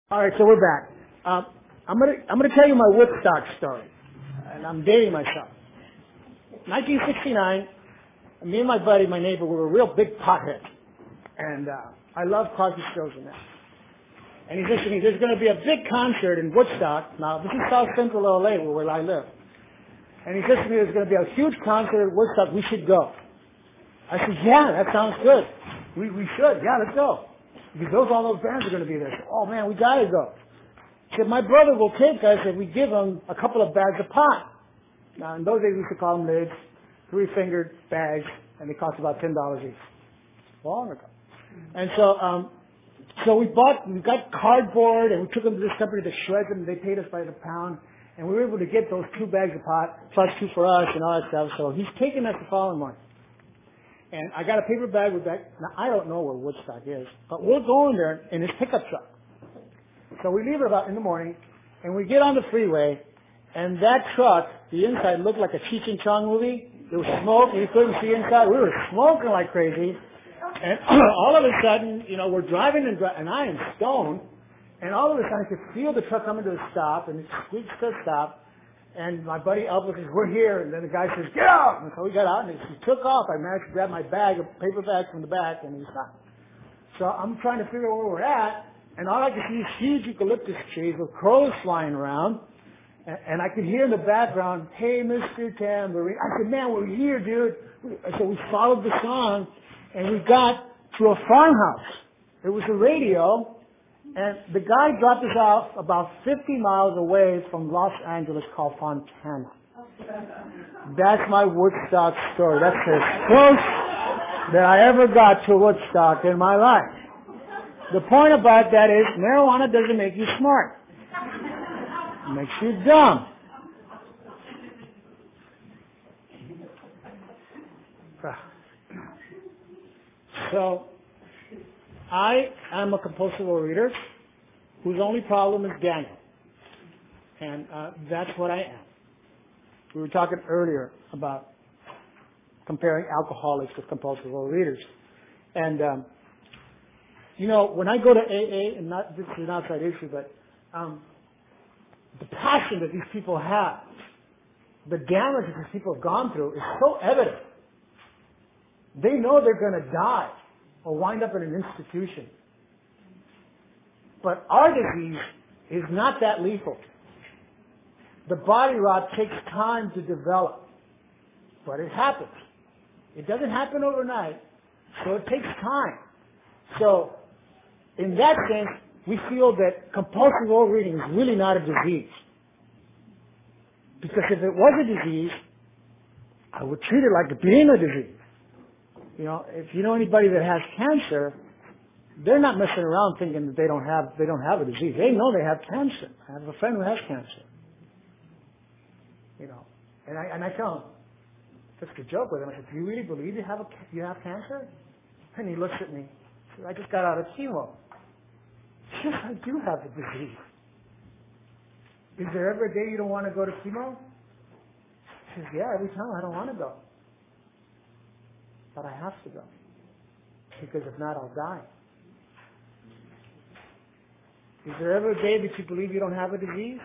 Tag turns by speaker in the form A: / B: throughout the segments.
A: All right, so we're back. I'm gonna tell you my Woodstock story, and I'm dating myself. 1969, me and my buddy, my neighbor, we were real big potheads, and I love Crosby, Stills and that. And he says to me, "There's going to be a big concert in Woodstock." Now, this is South Central LA, where I live. And he says to me, "There's going to be a huge concert at Woodstock. We should go." I said, "Yeah, that sounds good. We should. Yeah, let's go." Because all those bands are going to be there. I said, "Oh man, we got to go." He said, "My brother will take us if we give him a couple of bags of pot." Now, in those days, we used to call them lids, 3-fingered bags, and they cost about $10 each. Long ago. And so we got cardboard, and we took them to this company that shreds them. They paid us by the pound, and we were able to get those 2 bags of pot, plus 2 for us, and all that stuff. So he's taking us the following morning. And I got a paper bag with that. Now, I don't know where Woodstock is, but we're going there in his pickup truck. So we leave it about in the morning, and we get on the freeway, and that truck, the inside looked like a Cheech and Chong movie. There was smoke, we couldn't see inside. We were smoking like crazy. And all of a sudden, we're driving and I am stoned, and all of a sudden I could feel the truck coming to a stop, and it squeaks to a stop. And my buddy Elvis says, "We're here." And then the guy says, "Get out!" And so we got out, and he took off. I managed to grab my bag, a paper bag from the back, and he stopped. So I'm trying to figure out where we're at, and all I could see is huge eucalyptus trees with crows flying around. And I could hear in the background, "Hey, Mr. Tambourine." I said, "Man, we're here, dude." So we followed the song, and we got to a farmhouse. It was a radio. And the guy dropped us off about 50 miles away from Los Angeles called Fontana. That's my Woodstock story. That's as close that I ever got to Woodstock in my life. The point about that is marijuana doesn't make you smart. It makes you dumb. So, I am a compulsive overeater whose only problem is Daniel. And that's what I am. We were talking earlier about comparing alcoholics with compulsive overeaters. And, when I go to AA, and this is an outside issue, but the passion that these people have, the damage that these people have gone through is so evident. They know they're going to die or wind up in an institution. But our disease is not that lethal. The body rot takes time to develop, but it happens. It doesn't happen overnight, so it takes time. So, in that sense, we feel that compulsive overeating is really not a disease. Because if it was a disease, I would treat it like being a disease. If you know anybody that has cancer, they're not messing around thinking that they don't have a disease. They know they have cancer. I have a friend who has cancer. And I tell him, just to joke with him, I said, "Do you really believe you have cancer?" And he looks at me. He says, "I just got out of chemo." Yes, I do have the disease. Is there ever a day you don't want to go to chemo? He says, "Yeah, every time I don't want to go. But I have to go. Because if not, I'll die." Is there ever a day that you believe you don't have a disease?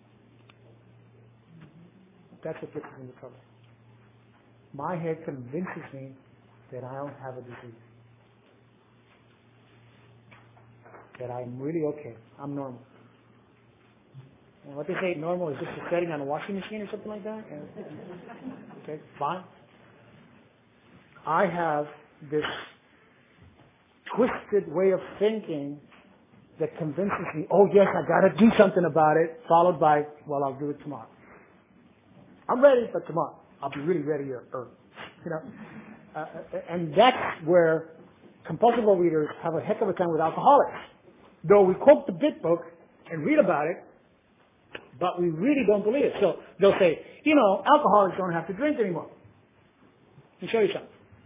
A: That's what gets us into trouble. My head convinces me that I don't have a disease. That I'm really okay. I'm normal. And what they say normal is just a setting on a washing machine or something like that? Okay, fine. I have this twisted way of thinking that convinces me, "Oh yes, I got to do something about it," followed by, "Well, I'll do it tomorrow. I'm ready, but tomorrow I'll be really ready early." And that's where compulsive overeaters have a heck of a time with alcoholics. Though we quote the Bit Book and read about it, but we really don't believe it. So they'll say, alcoholics don't have to drink anymore. Let me show you something.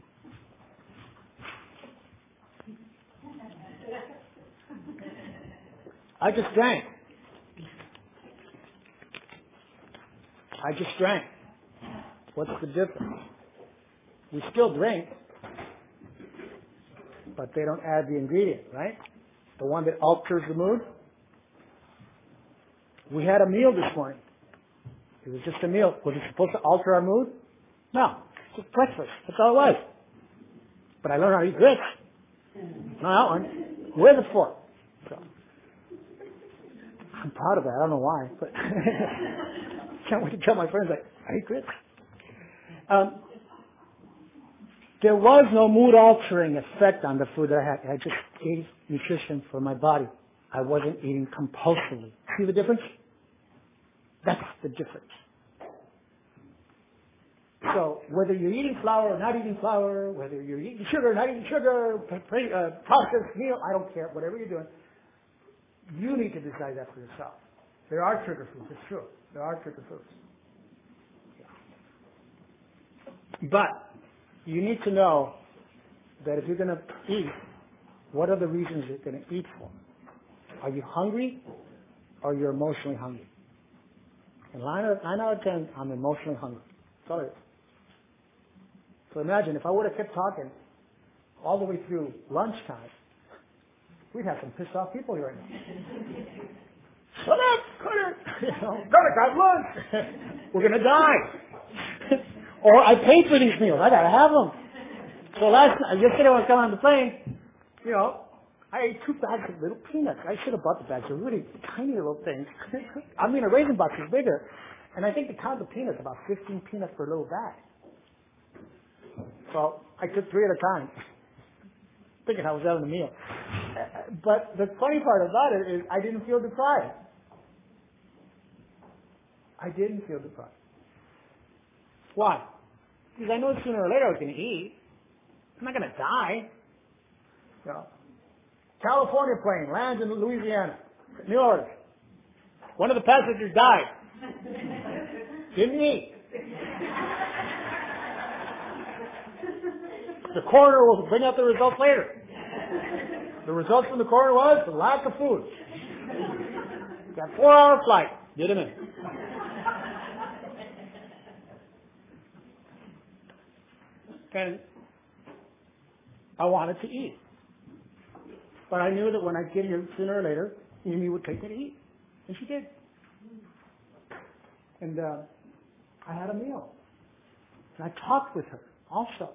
A: I just drank. What's the difference? We still drink, but they don't add the ingredient, right? The one that alters the mood. We had a meal this morning. It was just a meal. Was it supposed to alter our mood? No. Just breakfast. That's all it was. But I learned how to eat grits. No, that one. With a fork. So, I'm proud of that. I don't know why, but can't wait to tell my friends, like, I eat grits. There was no mood-altering effect on the food that I had. I just ate nutrition for my body. I wasn't eating compulsively. See the difference? That's the difference. So whether you're eating flour or not eating flour, whether you're eating sugar or not eating sugar, processed meal, I don't care, whatever you're doing, you need to decide that for yourself. There are trigger foods, it's true. There are trigger foods. But you need to know that if you're going to eat, what are the reasons you're going to eat for? Are you hungry or you're emotionally hungry? And 9 out of 10, I'm emotionally hungry. That's all it is. So imagine if I would have kept talking all the way through lunchtime, we'd have some pissed off people here right now. Shut up, Carter! Gotta grab lunch! We're gonna die! Or I paid for these meals, I gotta have them. So yesterday when I was coming on the plane, I ate 2 bags of little peanuts. I should have bought the bags. They're really tiny little things. I mean, a raisin box is bigger. And I think the count of peanuts, about 15 peanuts per little bag. So I took 3 at a time, thinking I was having a meal. But the funny part about it is I didn't feel deprived. I didn't feel deprived. Why? Because I know sooner or later I was going to eat. I'm not going to die. California plane lands in Louisiana, New Orleans. One of the passengers died. Didn't eat. The coroner will bring out the results later. The results from the coroner was the lack of food. Got 4-hour flight. Get him in. And I wanted to eat. But I knew that when I'd get here sooner or later, Amy would take me to eat. And she did. And I had a meal. And I talked with her also.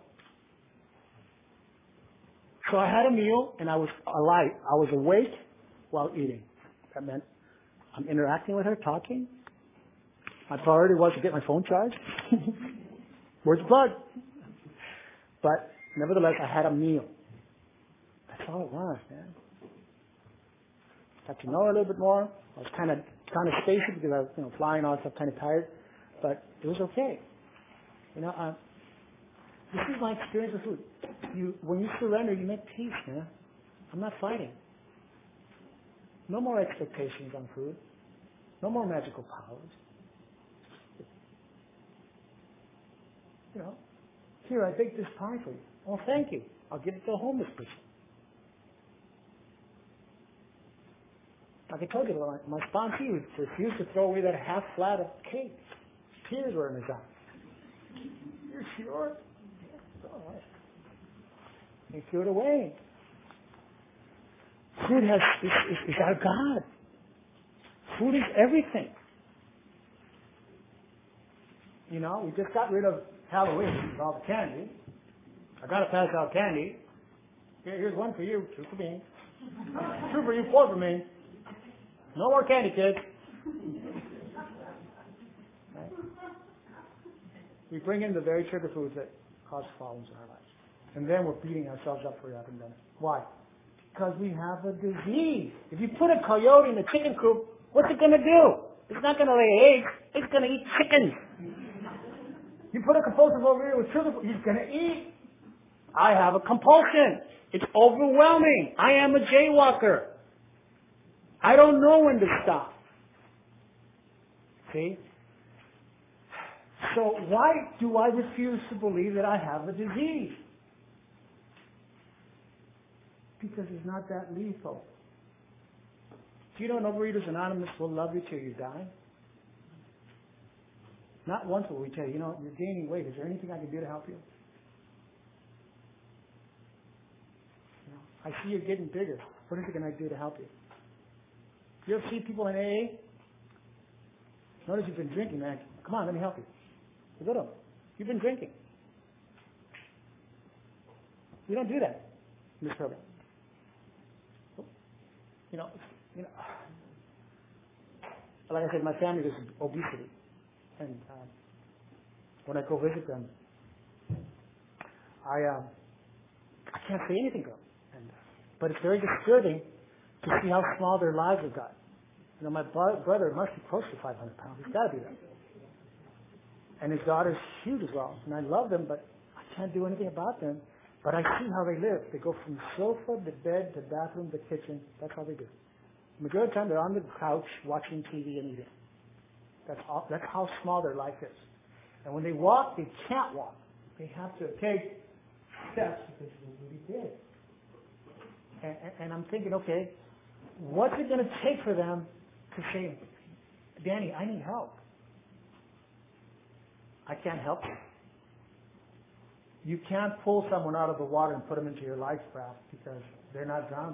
A: So I had a meal and I was alive. I was awake while eating. That meant I'm interacting with her, talking. My priority was to get my phone charged. Where's the plug? But nevertheless, I had a meal. That's all it was, man. Got to know her a little bit more. I was kind of spacey because I was, flying all stuff, kind of tired. But it was okay. This is my experience with food. When you surrender, you make peace, man. I'm not fighting. No more expectations on food. No more magical powers. Here, I baked this pie for you. Oh, thank you. I'll give it to a homeless person. Like I told you, my sponsee refused to throw away that half flat of cake. Tears were in his eyes. You're sure? All right. He threw it away. Food is our God. Food is everything. We just got rid of Halloween with all the candy. I got to pass out candy. Here's 1 for you, 2 for me. 2 for you, 4 for me. No more candy, kids. Right? We bring in the very trigger foods that cause problems in our lives. And then we're beating ourselves up for having done it. Why? Because we have a disease. If you put a coyote in a chicken coop, what's it going to do? It's not going to lay eggs. It's going to eat chickens. You put a compulsive over here with trigger food, he's going to eat. I have a compulsion. It's overwhelming. I am a jaywalker. I don't know when to stop. See? So why do I refuse to believe that I have a disease? Because it's not that lethal. Do you know Overeaters Anonymous will love you till you die? Not once will we tell you, you're gaining weight. Is there anything I can do to help you? I see you're getting bigger. What is it going to do to help you? You ever see people in AA? notice you've been drinking, man. Come on, let me help you. I go to him. You've been drinking. We don't do that in this program. You know, like I said, my family is obesity, and when I go visit them, I can't say anything to them, but it's very disturbing to see how small their lives have got. You know, my brother must be close to 500 pounds. He's got to be that. And his daughter's huge as well. And I love them, but I can't do anything about them. But I see how they live. They go from sofa to bed to bathroom to kitchen. That's how they do. The majority of the time, they're on the couch watching TV and eating. That's how small their life is. And when they walk, they can't walk. They have to take steps because they're really big. And I'm thinking, okay, what's it going to take for them to say, Danny, I need help. I can't help you. You can't pull someone out of the water and put them into your life raft because they're not drowning.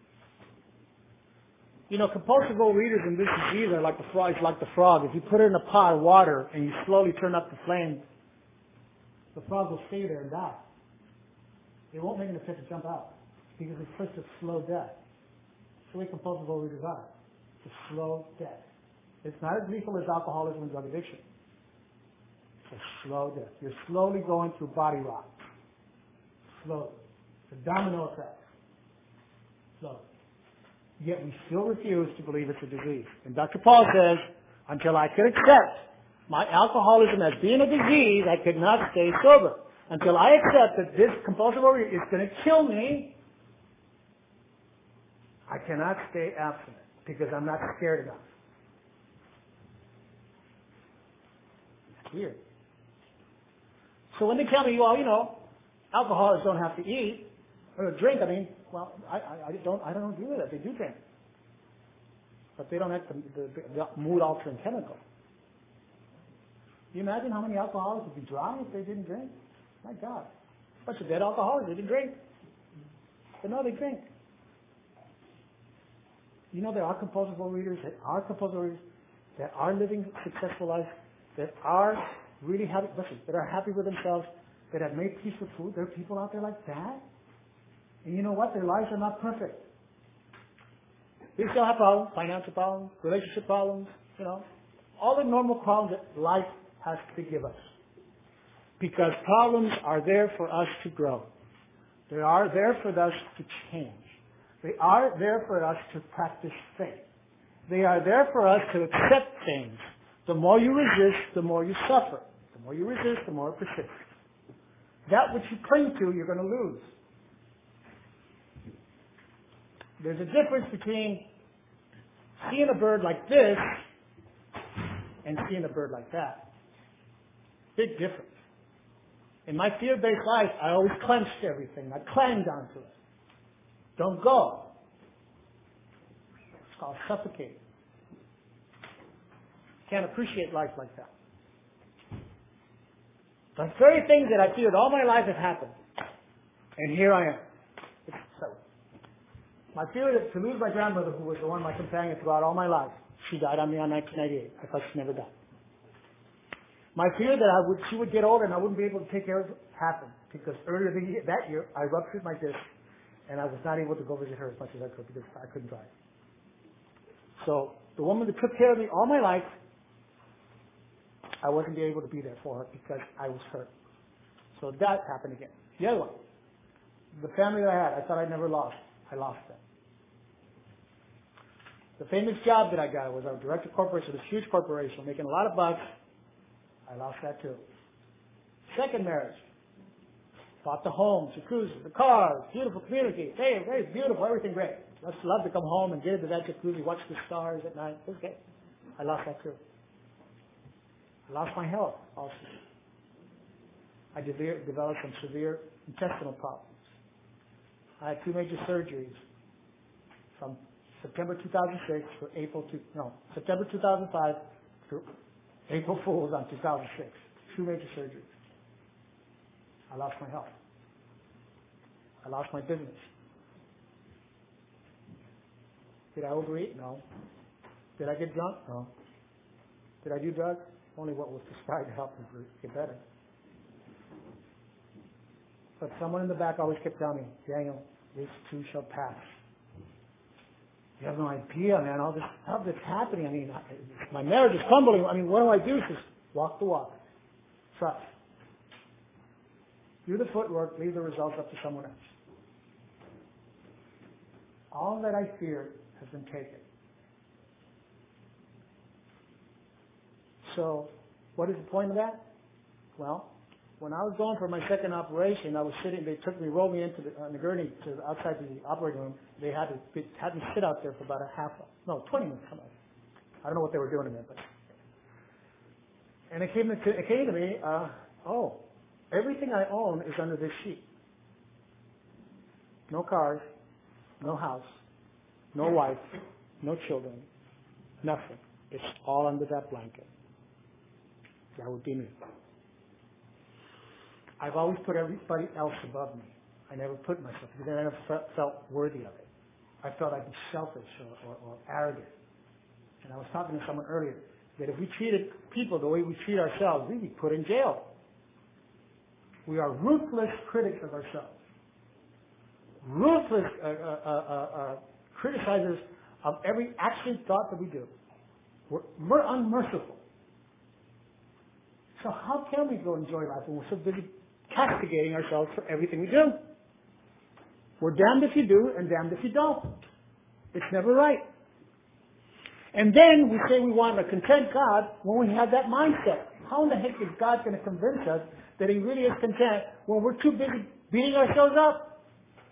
A: You know, compulsive overeaters in this disease are like the frog. It's like the frog. If you put it in a pot of water and you slowly turn up the flame, the frog will stay there and die. It won't make an attempt to jump out because it's such a slow death. That's the way compulsive overeaters are. It's a slow death. It's not as lethal as alcoholism and drug addiction. It's a slow death. You're slowly going through body rot. Slowly. It's a domino effect. Slowly. Yet we still refuse to believe it's a disease. And Dr. Paul says, until I could accept my alcoholism as being a disease, I could not stay sober. Until I accept that this compulsive overeating is going to kill me, I cannot stay abstinent because I'm not scared enough. It's weird. So when they tell me, well, you know, alcoholics don't have to eat or drink, I mean, well, I don't agree with that. They do drink, but they don't have the mood-altering chemical. You imagine how many alcoholics would be dry if they didn't drink? My God, a bunch of dead alcoholics. They didn't drink, but no, they drink. You know, there are compulsive overeaters that are living successful lives, that are really happy, that are happy with themselves, that have made peace with food. There are people out there like that. And you know what? Their lives are not perfect. They still have problems, financial problems, relationship problems, you know, all the normal problems that life has to give us. Because problems are there for us to grow. They are there for us to change. They are there for us to practice faith. They are there for us to accept things. The more you resist, the more you suffer. The more you resist, the more it persists. That which you cling to, you're going to lose. There's a difference between seeing a bird like this and seeing a bird like that. Big difference. In my fear-based life, I always clenched everything. I climbed onto it. Don't go. It's called suffocating. Can't appreciate life like that. The very things that I feared all my life have happened. And here I am. It's so. My fear to lose my grandmother, who was the one my companion throughout all my life, she died on me on 1998. I thought she never died. My fear that she would get older and I wouldn't be able to take care of her happened because earlier that year I ruptured my disc and I was not able to go visit her as much as I could because I couldn't drive. So the woman that took care of me all my life, I wasn't able to be there for her because I was hurt. So that happened again. The other one, the family that I had, I thought I'd never lost. I lost them. The famous job that I got was a director of corporation, this huge corporation, making a lot of bucks. I lost that too. Second marriage. Bought the homes, the cruises, the cars, beautiful community. Hey, very beautiful, everything great. Just love to come home and get into that jacuzzi, watch the stars at night. Okay. I lost that too. I lost my health also. I developed some severe intestinal problems. I had 2 major surgeries from September 2006 to September 2005 to April Fool's on 2006. 2 major surgeries. I lost my health. I lost my business. Did I overeat? No. Did I get drunk? No. Did I do drugs? Only what was prescribed to help me get better. But someone in the back always kept telling me, Daniel, this too shall pass. You have no idea, man, all this stuff that's happening. I mean, my marriage is crumbling. I mean, what do I do? Just walk the walk. Trust. Do the footwork, leave the results up to someone else. All that I feared has been taken. So, what is the point of that? Well, when I was going for my second operation, I was sitting, they rolled me into the gurney to outside the operating room. They had me sit out there for about 20 minutes. I don't know what they were doing in there, but. And it came to me, everything I own is under this sheet. No cars, no house, no wife, no children, nothing. It's all under that blanket. That would be me. I've always put everybody else above me. I never put myself, because I never felt worthy of it. I felt I'd be selfish or arrogant. And I was talking to someone earlier that if we treated people the way we treat ourselves, we'd be put in jail. We are ruthless critics of ourselves. Ruthless criticizers of every action, thought that we do. We're unmerciful. So how can we go enjoy life when we're so busy castigating ourselves for everything we do? We're damned if you do and damned if you don't. It's never right. And then we say we want a content God when we have that mindset. How in the heck is God going to convince us that He really is content when we're too busy beating ourselves up?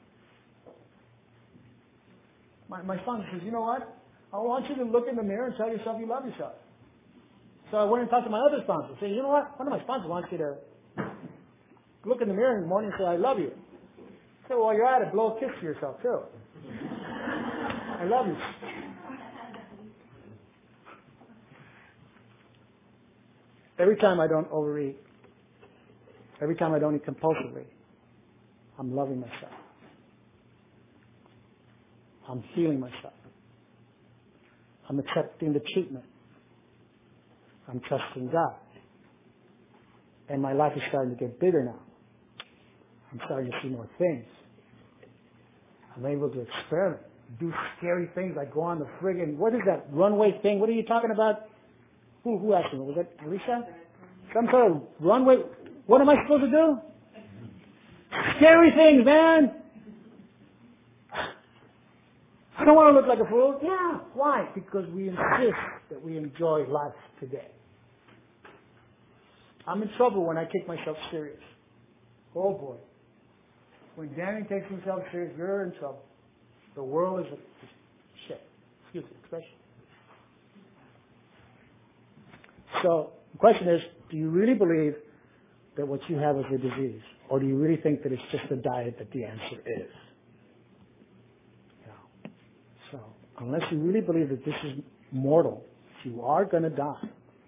A: My son says, you know what? I want you to look in the mirror and tell yourself you love yourself. So I went and talked to my other sponsor. I said, you know what? One of my sponsors wants you to look in the mirror in the morning and say, I love you. I said, well, while you're at it, blow a kiss to yourself, too. I love you. Every time I don't overeat, every time I don't eat compulsively, I'm loving myself. I'm healing myself. I'm accepting the treatment. I'm trusting God. And my life is starting to get bigger now. I'm starting to see more things. I'm able to experiment, do scary things like go on the friggin', what is that runway thing? What are you talking about? Who asked me? Was that Alicia? Some sort of runway. What am I supposed to do? Scary things, man. I don't want to look like a fool. Yeah. Why? Because we insist that we enjoy life today. I'm in trouble when I take myself serious. Oh boy. When Danny takes himself serious, you're in trouble. The world is a shit. Excuse the expression. So the question is, do you really believe that what you have is a disease? Or do you really think that it's just a diet that the answer is? No. So unless you really believe that this is mortal, you are going to die.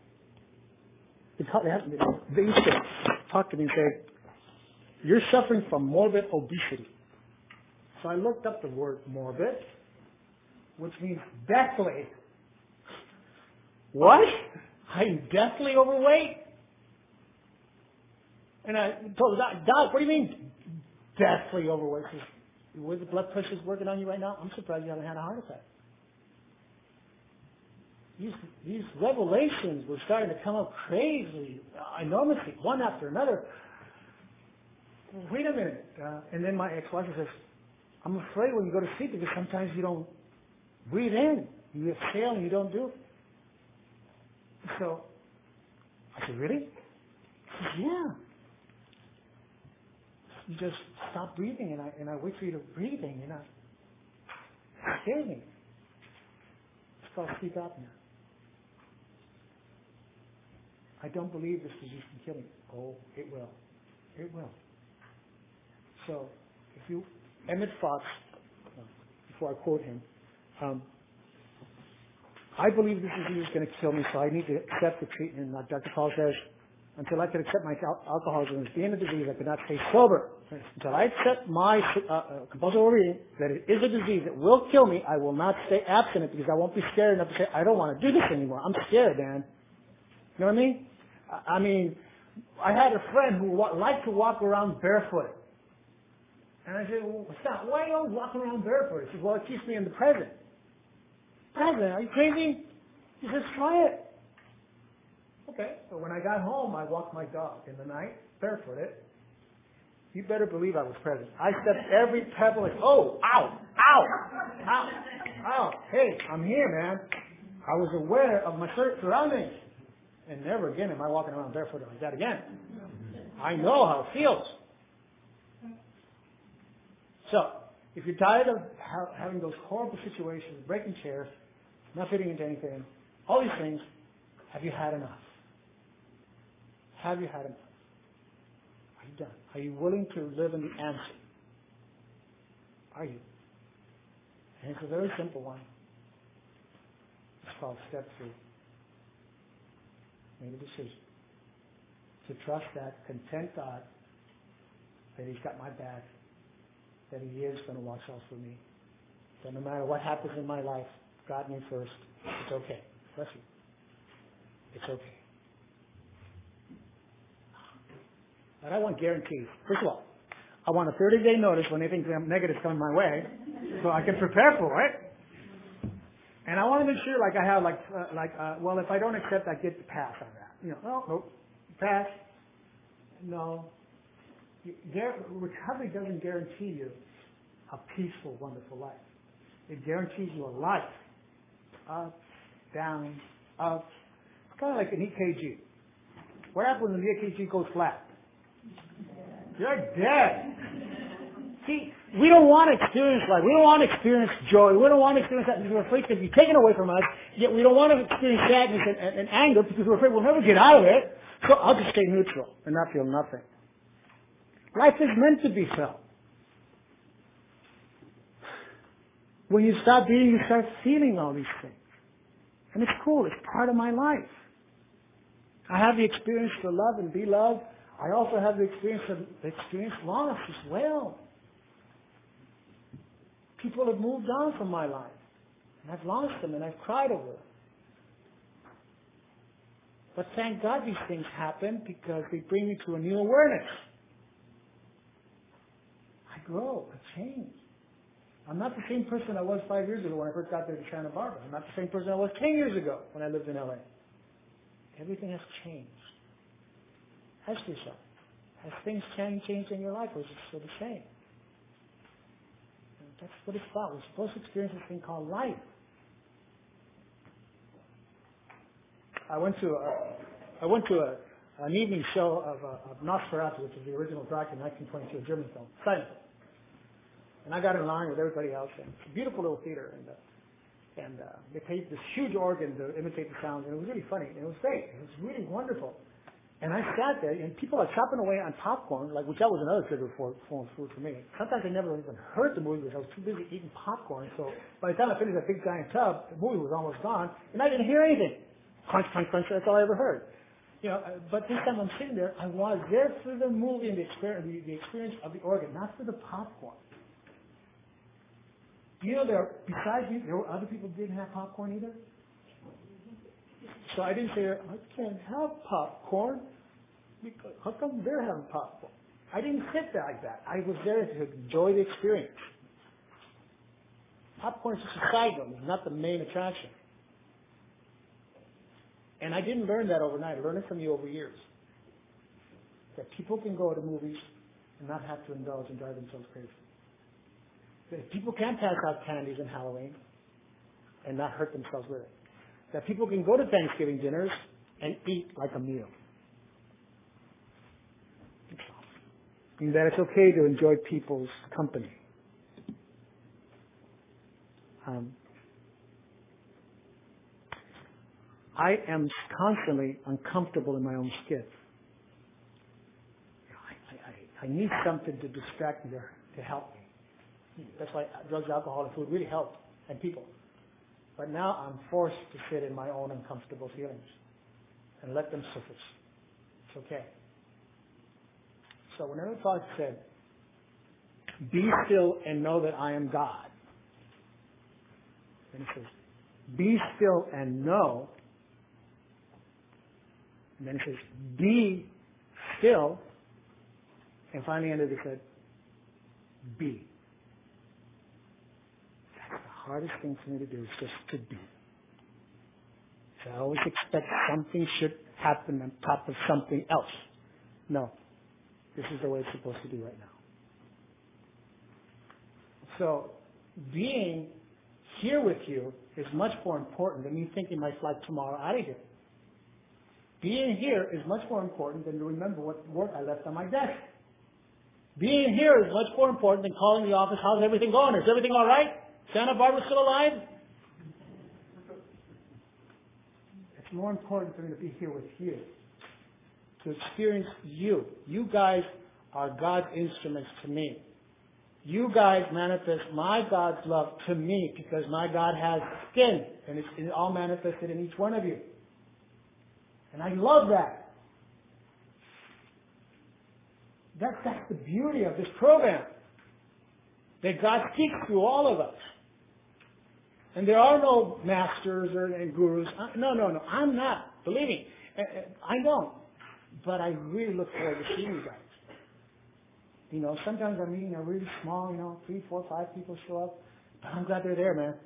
A: They used to talk to me and say, you're suffering from morbid obesity. So I looked up the word morbid, which means deathly. What? I'm deathly overweight? And I told the doc, what do you mean deathly overweight? He says, the way the blood pressure's working on you right now, I'm surprised you haven't had a heart attack. These revelations were starting to come up crazy, enormously, one after another. Wait a minute. And then my ex-wife says, I'm afraid when you go to sleep because sometimes you don't breathe in. You exhale and you don't do it. So I said, really? He says, yeah. You just stop breathing and I wait for you to breathing. It scares me. It's called sleep apnea. I don't believe this disease can kill me. Oh, it will. It will. So, if you, Emmett Fox, before I quote him, I believe this disease is going to kill me, so I need to accept the treatment. Like Dr. Paul says, until I could accept my alcoholism as being a disease, I could not stay sober. Until I accept my compulsive overeating, that it is a disease that will kill me, I will not stay abstinent because I won't be scared enough to say, I don't want to do this anymore. I'm scared, man. You know what I mean? I mean, I had a friend who liked to walk around barefoot. And I said, well, stop. Why are you always walking around barefoot? He said, well, it keeps me in the present. Present? Are you crazy? He says, try it. Okay. So when I got home, I walked my dog in the night, barefooted. You better believe I was present. I stepped every pebble like, oh, ow, ow, ow, ow. Hey, I'm here, man. I was aware of my surroundings. And never again am I walking around barefooted like that again. I know how it feels. So, if you're tired of having those horrible situations, breaking chairs, not fitting into anything, all these things, have you had enough? Have you had enough? Are you done? Are you willing to live in the answer? Are you? And it's a very simple one. It's called step 3. Make a decision to trust that content God, that He's got my back, that He is going to watch out for me. That no matter what happens in my life, God me first. It's okay. Bless you. It's okay. But I want guarantees. First of all, I want a 30-day notice when anything negative comes my way, so I can prepare for it. And I want to make sure, like I have, well, if I don't accept, I get to pass on that. You know, well, nope, pass. No. Recovery doesn't guarantee you a peaceful, wonderful life. It guarantees you a life. Up, down, up. It's kind of like an EKG. What happens when the EKG goes flat? You're dead. See, we don't want to experience life. We don't want to experience joy. We don't want to experience that because we're afraid to be taken away from us. Yet we don't want to experience sadness and anger because we're afraid we'll never get out of it. So I'll just stay neutral and not feel nothing. Life is meant to be felt. When you stop being, you start feeling all these things. And it's cool. It's part of my life. I have the experience to love and be loved. I also have the experience of loss as well. People have moved on from my life. And I've lost them and I've cried over them. But thank God these things happen because they bring me to a new awareness. I grow. I change. I'm not the same person I was 5 years ago when I first got there to Santa Barbara. I'm not the same person I was 10 years ago when I lived in LA. Everything has changed. Ask yourself, has things changed in your life or is it still the same? And that's what it's about. We're supposed to experience this thing called life. I went to an evening show of Nosferatu, which is the original Dracula, 1922, a German film, silent film. And I got in line with everybody else, and it's a beautiful little theater, and they played this huge organ to imitate the sounds, and it was really funny, and it was great. It was really wonderful. And I sat there, and people are chopping away on popcorn, which that was another trigger for food for me. Sometimes I never even heard the movie because I was too busy eating popcorn. So by the time I finished that big giant tub, the movie was almost gone, and I didn't hear anything. Crunch, crunch, crunch. That's all I ever heard. You know, but this time I'm sitting there. I was there for the movie and the experience of the organ, not for the popcorn. You know, besides me, there were other people who didn't have popcorn either. So I didn't say, I can't have popcorn. Because how come they're having popcorn? I didn't sit there like that. I was there to enjoy the experience. Popcorn is just a side note. It's not the main attraction. And I didn't learn that overnight. I learned it from you over years. That people can go to movies and not have to indulge and drive themselves crazy. That people can pass out candies on Halloween and not hurt themselves with it. That people can go to Thanksgiving dinners and eat like a meal. And that it's okay to enjoy people's company. I am constantly uncomfortable in my own skin. I need something to distract me, to help me. That's why drugs, alcohol, and food really help, and people. But now I'm forced to sit in my own uncomfortable feelings and let them surface. It's okay. So whenever God said, be still and know that I am God. And he says, be still and know And then it says, be still. And finally ended, it said, be. That's the hardest thing for me to do, is just to be. So I always expect something should happen on top of something else. No. This is the way it's supposed to be right now. So being here with you is much more important than me thinking my flight tomorrow out of here. Being here is much more important than to remember what work I left on my desk. Being here is much more important than calling the office, how's everything going? Is everything all right? Santa Barbara still alive? It's more important for me to be here with you, to experience you. You guys are God's instruments to me. You guys manifest my God's love to me because my God has skin and it's all manifested in each one of you. And I love that. That's the beauty of this program. That God speaks through all of us. And there are no masters and gurus. No. I'm not. Believe me. I don't. But I really look forward to seeing you guys. You know, sometimes our meetings are really small, 3, 4, 5 people show up. But I'm glad they're there, man.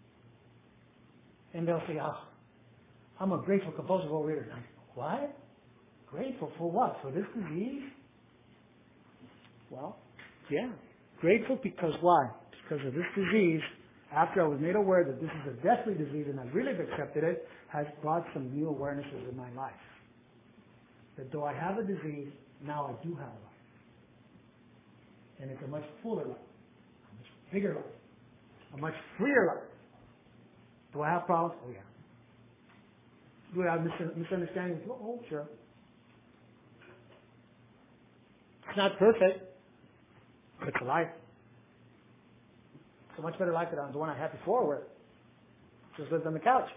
A: And they'll say, I'm a grateful compulsive overeater. And I'm like, what? Grateful for what? For this disease? Well, yeah. Grateful because why? Because of this disease, after I was made aware that this is a deathly disease and I really accepted it, has brought some new awarenesses in my life. That though I have a disease, now I do have a life. And it's a much fuller life, a much bigger life, a much freer life. Do I have problems? Oh, yeah. Do I have misunderstandings? Oh, sure. It's not perfect, but it's a life. It's a much better life than the one I had before, where I just lived on the couch.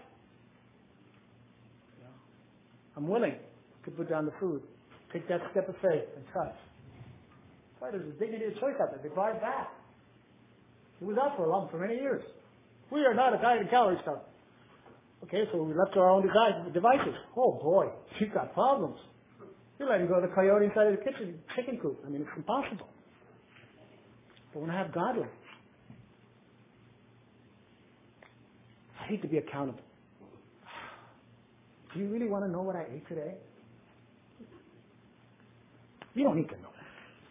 A: I'm willing to put down the food, take that step of faith and trust. Why, there's a dignity of choice out there. They brought it back. It was out for many years. We are not a diet and calorie stuff. Okay, so we left to our own devices. Oh boy, you've got problems. You're letting go of the coyote inside of the kitchen chicken coop. I mean, it's impossible. But when I have God life, I hate to be accountable. Do you really want to know what I ate today? You don't need to know that.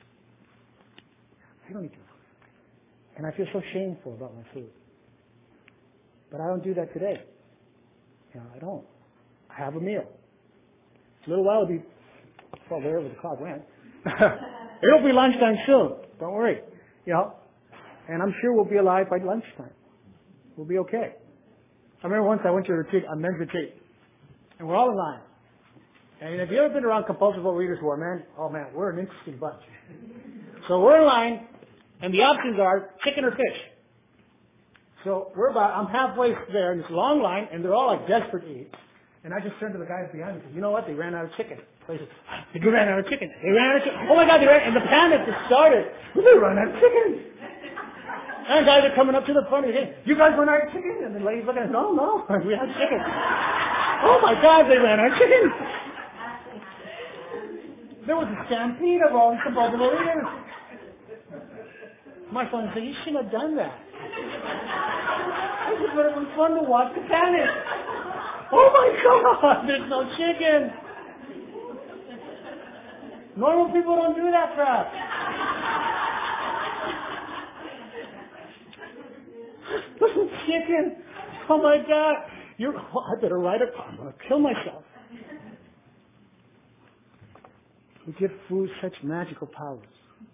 A: You don't need to know that. And I feel so shameful about my food. But I don't do that today. I don't. I have a meal. A little while it'll be, wherever the clock went. It'll be lunchtime soon. Don't worry. And I'm sure we'll be alive by lunchtime. We'll be okay. I remember once I went to a men's retreat, and we're all in line. And have you ever been around compulsive overeaters who are men? Oh man, we're an interesting bunch. So we're in line, and the options are chicken or fish. So I'm halfway there in this long line, and they're all like desperate to eat. And I just turned to the guys behind me and said, you know what? They ran out of chicken. So I said, they ran out of chicken. They ran out of chicken. Oh my God, and the panic just started. They ran out of chicken. And guys are coming up to the front and saying, you guys ran out of chicken? And the lady's looking at us, no, we had chicken. Oh my God, they ran out of chicken. There was a stampede of all these compulsive overeaters. My son said, you shouldn't have done that. I said, but it was fun to watch the panic. Oh my God, there's no chicken. Normal people don't do that crap. Chicken. Oh my God. I better write I'm going to kill myself. We give food such magical powers.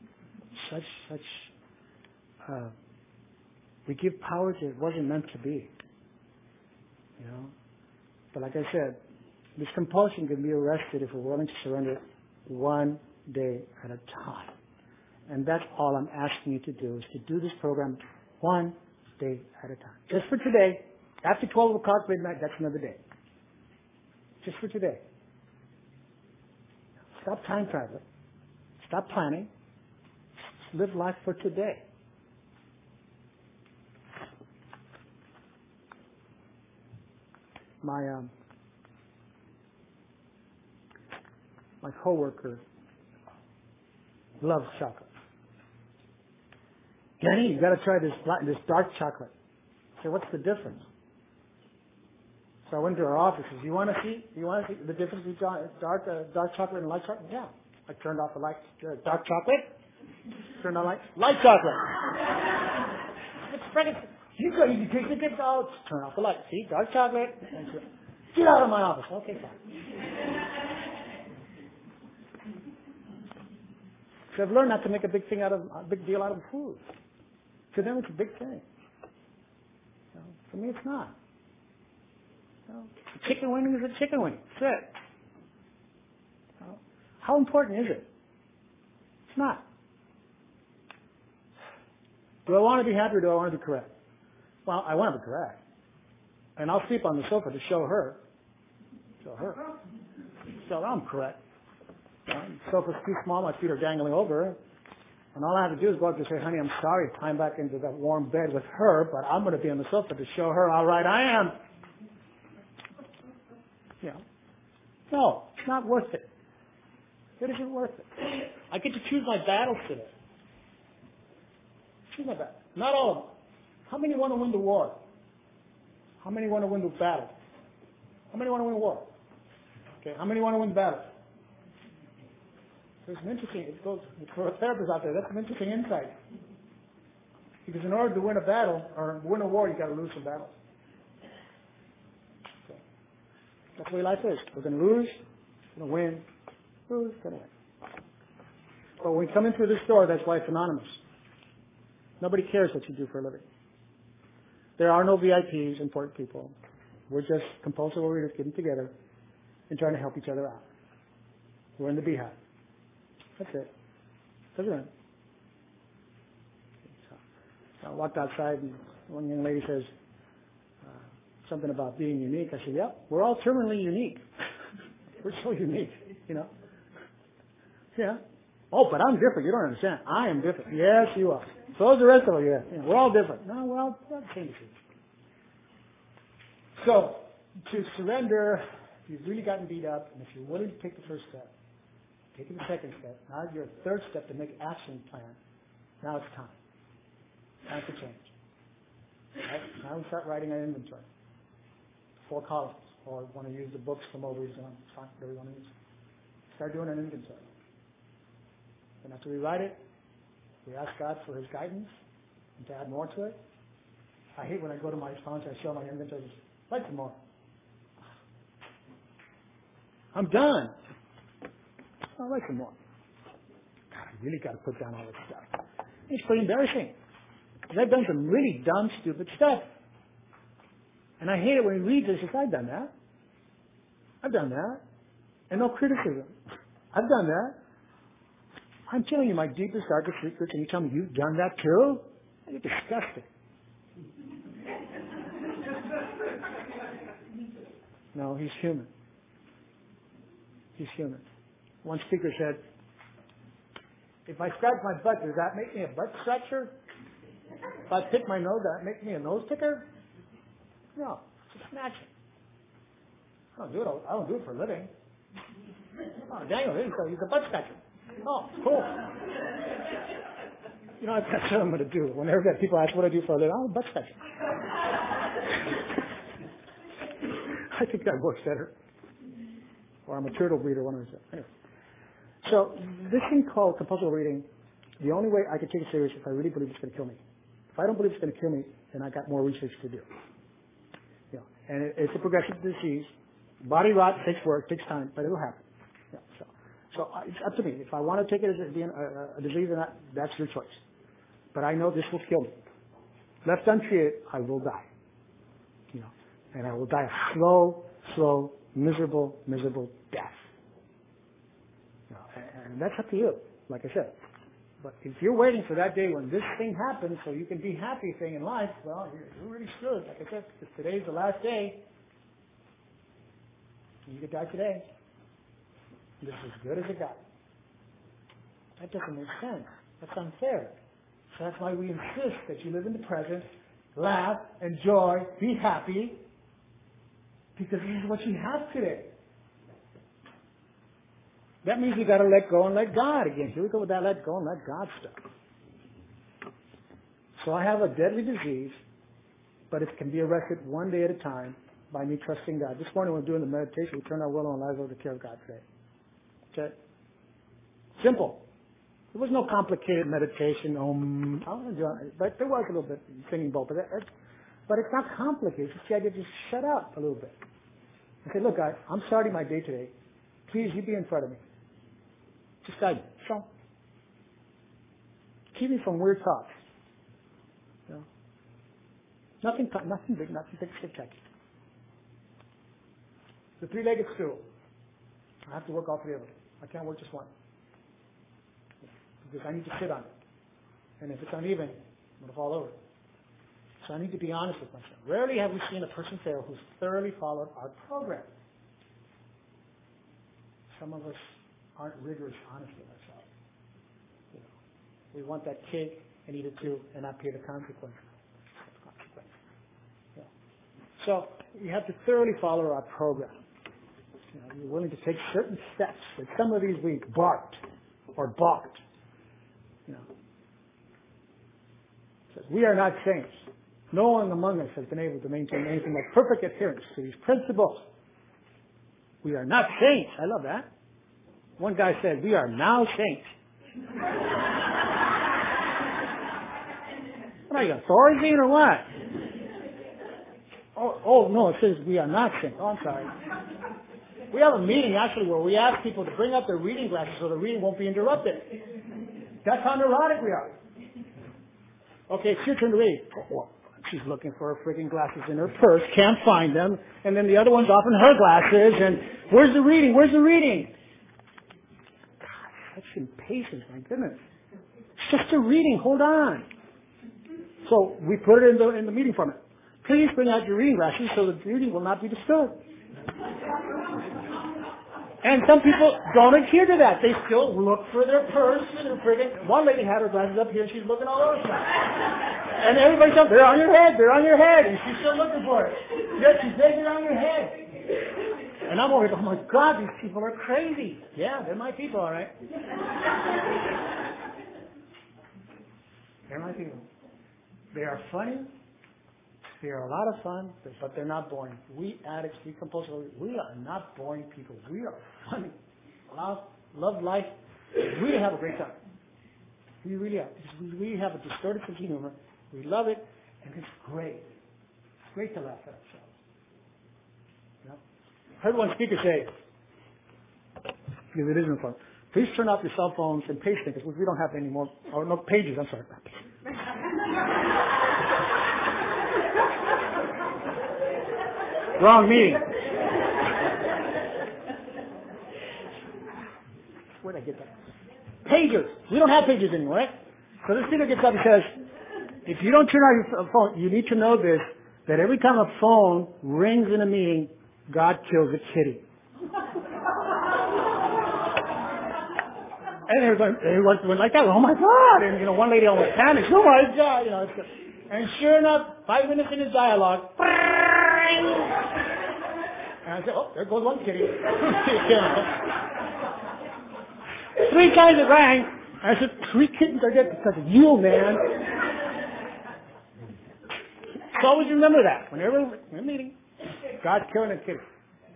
A: We give powers that it wasn't meant to be. But like I said, this compulsion can be arrested if we're willing to surrender one day at a time. And that's all I'm asking you to do, is to do this program one day at a time. Just for today. After 12 o'clock midnight, that's another day. Just for today. Stop time traveling. Stop planning. Just live life for today. My coworker loves chocolate. Danny, you got to try this dark chocolate. I said, what's the difference? So I went to her office. Says, you want to see the difference between dark chocolate and light chocolate? Yeah. I turned off the light, dark chocolate. Turned on light chocolate. It's freaking. You take the gift out. Turn off the light. See, dark chocolate. Get out of my office. Okay, fine. So I've learned not to make a big deal out of food. To them, it's a big thing. For me, it's not. A chicken wing is a chicken wing. That's it. How important is it? It's not. Do I want to be happy or do I want to be correct? Well, I want to be correct. And I'll sleep on the sofa to show her. So I'm correct. The sofa's too small, my feet are dangling over. And all I have to do is go up and say, honey, I'm sorry, climb back into that warm bed with her, but I'm going to be on the sofa to show her how right I am. No, it's not worth it. It isn't worth it. I get to choose my battles today. Choose my battles. Not all of them. How many want to win the war? How many want to win the battle? How many want to win the war? Okay, how many want to win the battle? There's some interesting, it goes, for a therapist out there, that's some interesting insight. Because in order to win a battle, or win a war, you've got to lose some battles. So, that's the way life is. We're going to lose, going to win, lose, going to win. But when we come into this door, that's why it's anonymous. Nobody cares what you do for a living. There are no VIPs, important people. We're just compulsive readers getting together and trying to help each other out. We're in the beehive. That's it. That's it. So I walked outside and one young lady says something about being unique. I said, yeah, we're all terminally unique. We're so unique, you know. Yeah. Oh, but I'm different. You don't understand. I am different. Yes, you are. So is the rest of you. Yeah. We're all different. No, we're all the same. So, to surrender, if you've really gotten beat up, and if you're willing to take the first step, taking the second step, now your third step to make action plan, now it's time. Time for change. Right? Now we start writing an inventory. 4 columns, or want to use the books from over whatever you want to use. Start doing an inventory. And after we write it, we ask God for His guidance and to add more to it. I hate when I go to my sponsor, I show my inventory, like some more. I'm done. I'll write some more. God, I really got to put down all this stuff. It's pretty embarrassing. Because I've done some really dumb, stupid stuff. And I hate it when he reads it and says, I've done that. I've done that. And no criticism. I've done that. I'm telling you my deepest, darkest secrets, and you tell me you've done that too? I get disgusted. No, he's human. He's human. One speaker said, if I scratch my butt, does that make me a butt scratcher? If I pick my nose, does that make me a nose picker? No, it's just natural. I don't do it for a living. Oh, Daniel, he's a butt scratcher. Oh, cool. You know, that's what I'm going to do. Whenever people ask what I do for a living, I'm a butt scratcher. I think that works better. Or I'm a turtle breeder, one of those. Anyway. So this thing called compulsive reading, the only way I can take it serious is if I really believe it's going to kill me. If I don't believe it's going to kill me, then I got more research to do. You know, and it's a progressive disease. Body rot takes work, takes time, but it'll happen. Yeah, so it's up to me. If I want to take it as being a disease or not, that's your choice. But I know this will kill me. Left untreated, I will die. You know, and I will die a slow, miserable death. You know, and that's up to you, like I said. But if you're waiting for that day when this thing happens so you can be happy thing in life, well, you're really screwed. Like I said, because today's the last day. You could die today. This is as good as it got. That doesn't make sense. That's unfair. So that's why we insist that you live in the present, laugh, enjoy, be happy, because this is what you have today. That means you got to let go and let God again. Here we go with that let go and let God stuff. So I have a deadly disease, but it can be arrested one day at a time by me trusting God. This morning when we're doing the meditation, we turned our will and lives over to the care of God today. Okay? Simple. There was no complicated meditation, but there was a little bit singing bowl. But it's not complicated. It's just the idea to just shut up a little bit. And say, look, God, I'm starting my day today. Please, you be in front of me. Just guide me. So, keep me from weird thoughts. You know? Nothing big, nothing big, spectacular. The three-legged stool. I have to work all three of them. I can't work just one. Because I need to sit on it. And if it's uneven, I'm going to fall over. So I need to be honest with myself. Rarely have we seen a person fail who's thoroughly followed our program. Some of us aren't rigorous, honest with ourselves. You know, we want that cake and eat it too and not pay the consequences. Yeah. So you have to thoroughly follow our program. You know, you're willing to take certain steps. And some of these we barked or balked. You know. It says, we are not saints. No one among us has been able to maintain anything like perfect adherence to these principles. We are not saints. I love that. One guy said, we are now saints. What are you, Thorazine or what? Oh, no, it says we are not saints. Oh, I'm sorry. We have a meeting, actually, where we ask people to bring up their reading glasses so the reading won't be interrupted. That's how neurotic we are. Okay, it's your turn to read. Well, she's looking for her freaking glasses in her purse, can't find them, and then the other one's off in her glasses, and where's the reading? Where's the reading? God, such impatience, my goodness. It's just a reading, hold on. So we put it in the meeting format. Please bring out your reading glasses so the reading will not be disturbed. And some people don't adhere to that. They still look for their purse and their friggin'. One lady had her glasses up here and she's looking all over the place. And everybody's up, they're on your head, they're on your head. And she's still looking for it. Yes, she's taking it on your head. And I'm over here, oh my God, these people are crazy. Yeah, they're my people, all right. They're my people. They are funny. They are a lot of fun, but they're not boring. We addicts, we compulsive, we are not boring people. We are funny. Love life. We really have a great time. We really have. We have a distorted sense of humor. We love it, and it's great. It's great to laugh at ourselves. You know? I heard one speaker say, because it isn't fun, please turn off your cell phones and paste things, because we don't have any more, or no, pages, I'm sorry. Wrong meeting. Where'd I get that? Pages. We don't have pages anymore, right? So this speaker gets up and says, if you don't turn on your phone, you need to know this, that every time a phone rings in a meeting, God kills a kitty. And everyone went like that. Oh my God! And one lady almost panicked. Oh my God! And sure enough, 5 minutes in his dialogue, and I said, oh, there goes one kitty. 3 times it rang. I said, 3 kittens are dead because of you, man. So always remember that. Whenever we're in a meeting, God's killing a kitty.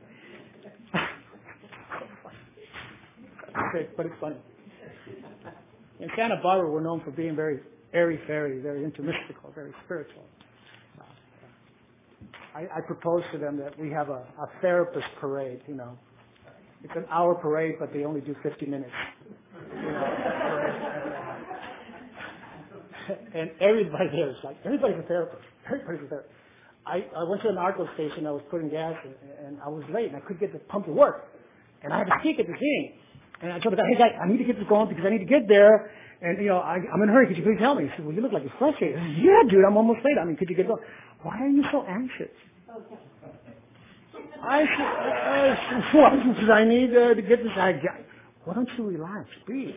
A: But it's funny. In Santa Barbara, we're known for being very airy-fairy, very intermystical, very spiritual. I proposed to them that we have a therapist parade, you know. It's an hour parade, but they only do 50 minutes. You know, and everybody there is like, everybody's a therapist. Everybody's a therapist. I went to an ARCO station, I was putting gas in, and I was late, and I couldn't get the pump to work. And I had to speak at the thing. And I told the guy, hey guy, I need to get this going because I need to get there. And, you know, I'm in a hurry. Could you please help me? He said, well, you look like you're frustrated. I said, yeah, dude, I'm almost late. I mean, could you get going? Why are you so anxious? I said, I need to get this. Why don't you relax? Breathe.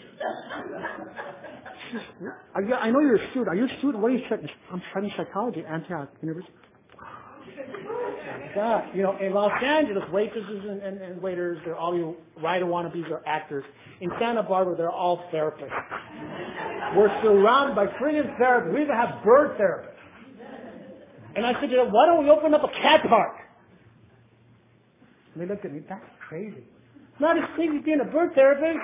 A: I know you're a student. Are you a student? What are you studying? I'm studying psychology, Antioch University. God, in Los Angeles, waitresses and waiters, they're all you writer wannabes or actors. In Santa Barbara, they're all therapists. We're surrounded by friggin' therapists. We even have bird therapists. And I said to them, why don't we open up a cat park? And they looked at me, that's crazy. Not as crazy as being a bird therapist.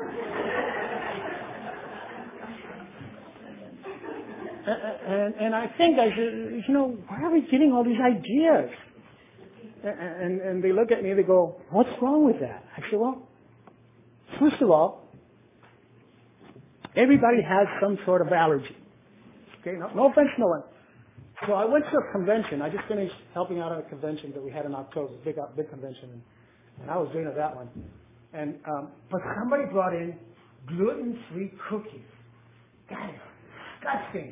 A: And I think I said, where are we getting all these ideas? And they look at me and they go, what's wrong with that? I said, well, first of all, everybody has some sort of allergy. Okay, no offense to no one. So I went to a convention. I just finished helping out at a convention that we had in October, big convention, and I was doing that one. And but somebody brought in gluten-free cookies. God, it's disgusting.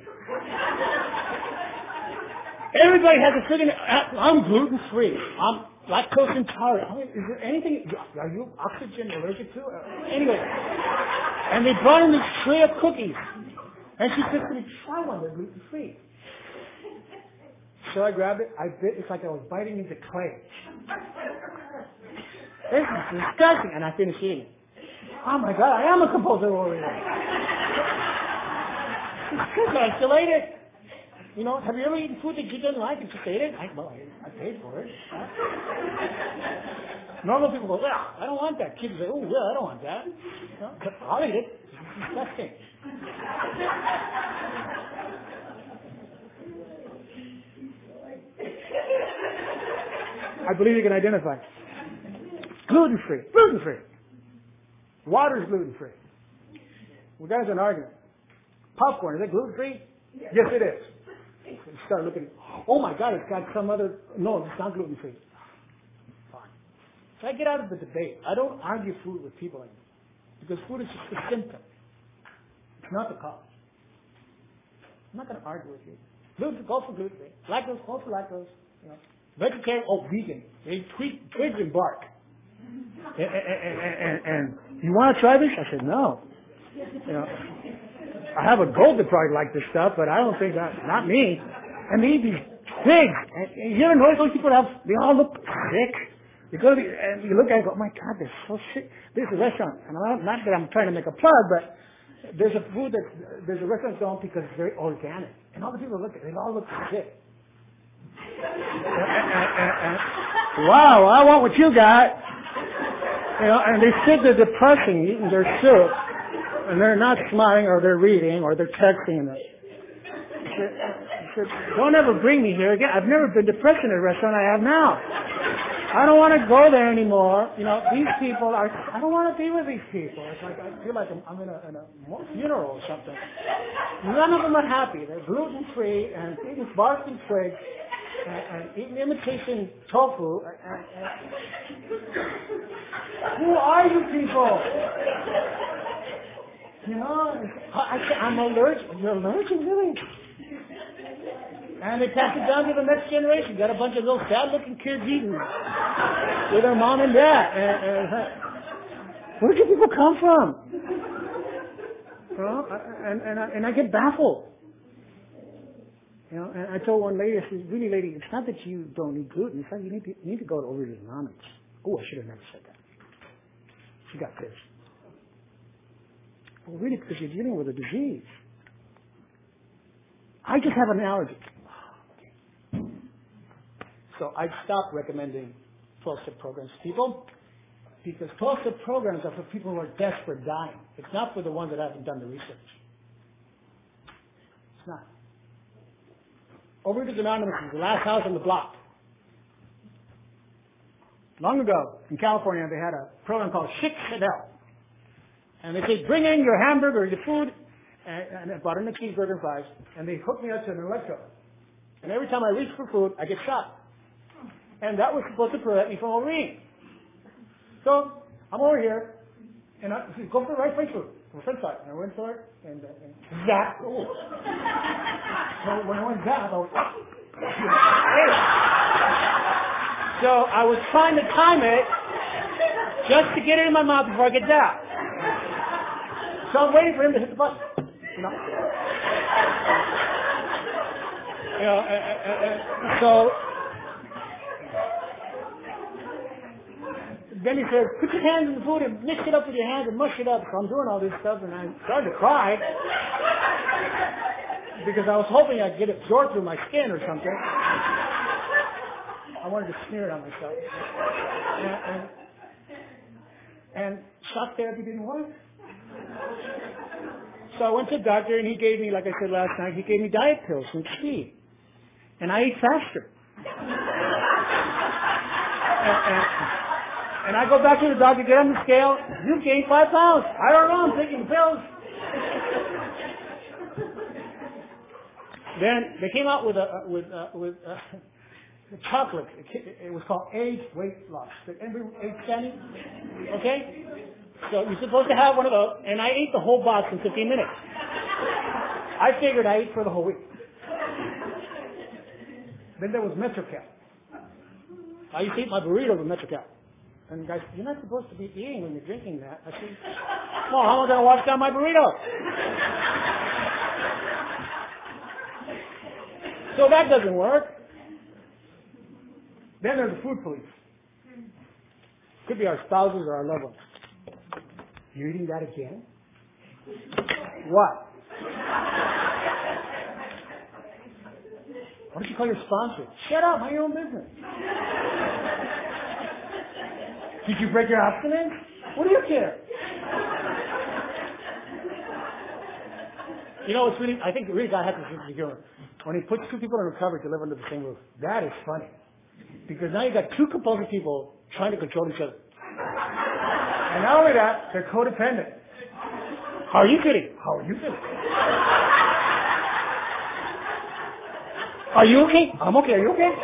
A: Everybody has a friggin', I'm gluten-free. I'm lactose intolerant. Is there anything, are you oxygen allergic to? Anyway. And they brought in this tray of cookies. And she said to me, try one, they're gluten-free. So I grabbed it, I bit, it's like I was biting into clay. This is disgusting. And I finished eating it. Oh my God, I am a compulsive overeater. It's good, but I still ate it. Have you ever eaten food that you didn't like and just ate it? I paid for it. Normal people go, well, I don't want that. Kids say, oh, yeah, I don't want that. I'll eat it. It's disgusting. I believe you can identify. Gluten-free. Gluten-free. Water's gluten-free. We got into an argument. Popcorn, is it gluten-free? Yes, it is. You start looking, oh my God, it's got some other, no, it's not gluten-free. Fine. So I get out of the debate. I don't argue food with people anymore. Because food is just a symptom. It's not the cause. I'm not going to argue with you. Gluten, go for gluten-free. Lactose, go for lactose. Vegetarian, vegan. They eat twigs and bark. And you want to try this? I said, no. I have a goal to probably like this stuff, but I don't think not me. And they eat these twigs. And you ever notice those people they all look sick? You go and you look at it and go, oh my God, they're so sick. There's a restaurant, and not that I'm trying to make a plug, but there's a restaurant going because it's very organic. And all the people look at it, they all look sick. Wow, I want what you got. And they sit there depressing, eating their soup, and they're not smiling, or they're reading, or they're texting. I said, don't ever bring me here again. I've never been depressed in a restaurant I have now. I don't want to go there anymore. These people I don't want to be with these people. It's like, I feel like I'm in a funeral or something. None of them are happy. They're gluten-free and eating bark and twigs. And eating imitation tofu. Who are you people? I'm allergic. You're allergic, really? And they pass it down to the next generation. Got a bunch of little sad-looking kids eating with their mom and dad. Where do people come from? And I get baffled. And I told one lady, I said, really, lady, it's not that you don't eat gluten. It's like you need to go to Overeaters. Oh, I should have never said that. She got pissed. Well, really, because you're dealing with a disease. I just have an allergy. So I stopped recommending 12-step programs to people because 12-step programs are for people who are desperate dying. It's not for the ones that haven't done the research. It's not. Overeaters Anonymous is the last house on the block. Long ago, in California, they had a program called Chick Fidel. And they said, bring in your hamburger, your food, and I brought in a cheeseburger and fries, and they hooked me up to an electrode. And every time I reach for food, I get shot. And that was supposed to prevent me from overeating. So, I'm over here, and I said, go for the right place food, for the French fry. And I went for it, and zap. Oh. So when I went zap, I was, so I was trying to time it just to get it in my mouth before I get zapped. So I'm waiting for him to hit the button. So Then he says, put your hands in the food and mix it up with your hands and mush it up. So I'm doing all this stuff, and I started to cry because I was hoping I'd get it absorbed through my skin or something. I wanted to smear it on myself. And shock therapy didn't work. So I went to the doctor, and he gave me, like I said last night, he gave me diet pills and speed. And I ate faster. And I go back to the doctor, get on the scale. You gained 5 pounds. I don't know. I'm taking pills. Then they came out with chocolate. It was called age weight loss. Anybody ate Sandy? Okay. So you're supposed to have one of those, and I ate the whole box in 15 minutes. I figured I ate for the whole week. Then there was Metrocal. I used to eat my burrito with Metrocal. And the guy said, you're not supposed to be eating when you're drinking that. I said, well, how am I going to wash down my burrito? So that doesn't work. Then there's the food police. Could be our spouses or our loved ones. You're eating that again? What? Why don't you call your sponsor? Shut up, mind your own business. Did you break your abstinence? What do you care? You know, it's really, I think really God has to think humor. When he puts two people in recovery to live under the same roof, that is funny. Because now you got two compulsive people trying to control each other. And not only that, they're codependent. How are you kidding? How are you kidding? Are you okay? I'm okay. Are you okay?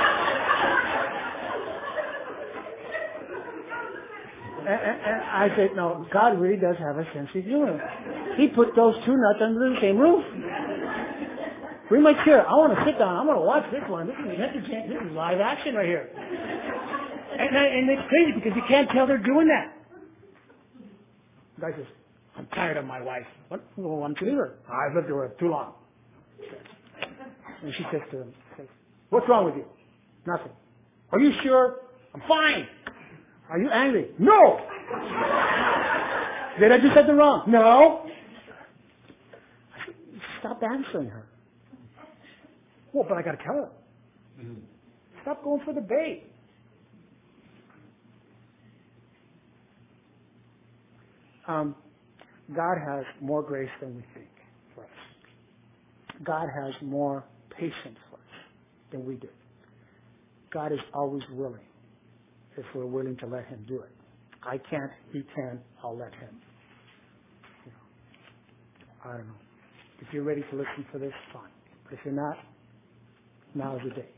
A: And I said, no, God really does have a sense of humor. He put those two nuts under the same roof. Bring my chair. I want to sit down. I want to watch this one. This is live action right here. And it's crazy because you can't tell they're doing that. The guy says, I'm tired of my wife. What? Well, why don't you leave her? I've lived with her too long. And she says to him, what's wrong with you? Nothing. Are you sure? I'm fine. Are you angry? No. Did I do something wrong? No. I said, stop answering her. Well, but I got to tell her. Stop going for the bait. God has more grace than we think for us. God has more patience for us than we do. God is always willing if we're willing to let him do it. I can't, he can, I'll let him. You know, I don't know. If you're ready to listen for this, fine. But if you're not, now is the day.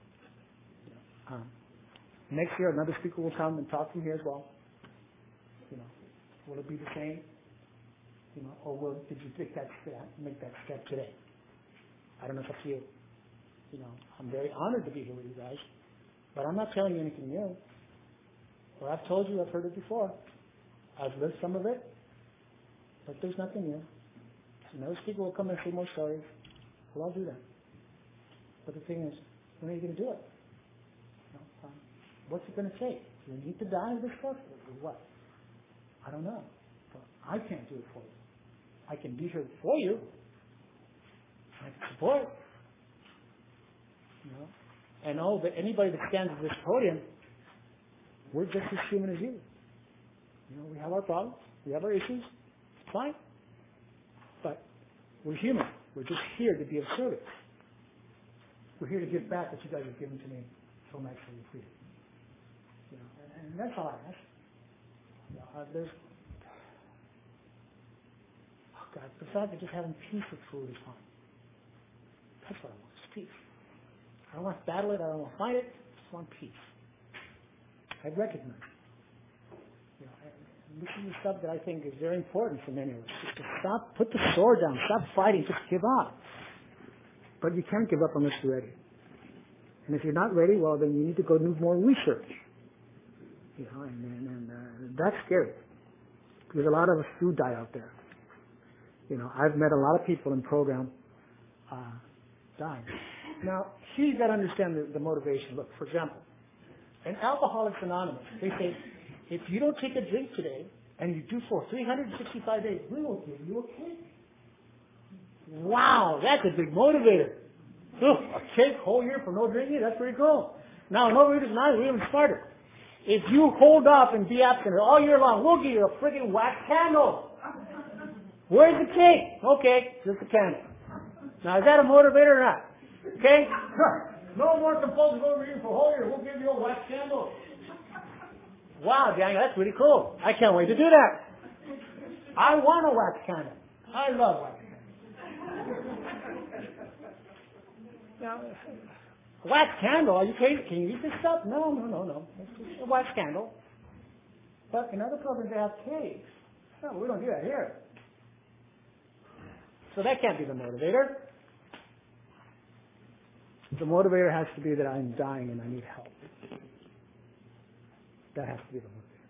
A: Next year, another speaker will come and talk from here as well. You know, will it be the same? You know, or did you make that step today? I don't know if it's up to you. You know, I'm very honored to be here with you guys, but I'm not telling you anything new. What I've told you, I've heard it before. I've lived some of it, but there's nothing new. Another speaker will come and say more stories. Well, I'll do that. But the thing is, when are you going to do it? You know, what's it going to take? Do you need to die of this stuff or what? I don't know. But I can't do it for you. I can be here for you. I can support. You know, and know that anybody that stands at this podium, we're just as human as you. You know, we have our problems. We have our issues. It's fine. But we're human. We're just here to be of service. We're here to give back what you guys have given to me so much for your freedom. You know, and that's all I ask. You know, there's, oh God, the fact that just having peace with food is fine. That's what I want, is peace. I don't want to battle it. I don't want to fight it. I just want peace. I recognize it. You know, and this is the stuff that I think is very important for many of us. Just to stop, put the sword down, stop fighting, just give up. But you can't give up unless you're ready. And if you're not ready, well, then you need to go do more research. You know, and that's scary. Because a lot of us do die out there. You know, I've met a lot of people in program dying. Now, here you've got to understand the motivation. Look, for example, in Alcoholics Anonymous, they say, if you don't take a drink today, and you do for 365 days, we will give you a cake. Wow, that's a big motivator. Ugh, a cake whole year for no drinking? That's pretty cool. Now, no, we're even smarter. If you hold off and be abstinent all year long, we'll give you a friggin' wax candle. Where's the cake? Okay, just a candle. Now, is that a motivator or not? Okay? No more compulsive overeating for a whole year. We'll give you a wax candle. Wow, Daniel, that's pretty cool. I can't wait to do that. I want a wax candle. I love wax candles. Now, wax candle? Are you crazy? Can you eat this stuff? No. It's just a wax candle. But in other provinces they have cakes. No, we don't do that here. So that can't be the motivator. The motivator has to be that I'm dying and I need help. That has to be the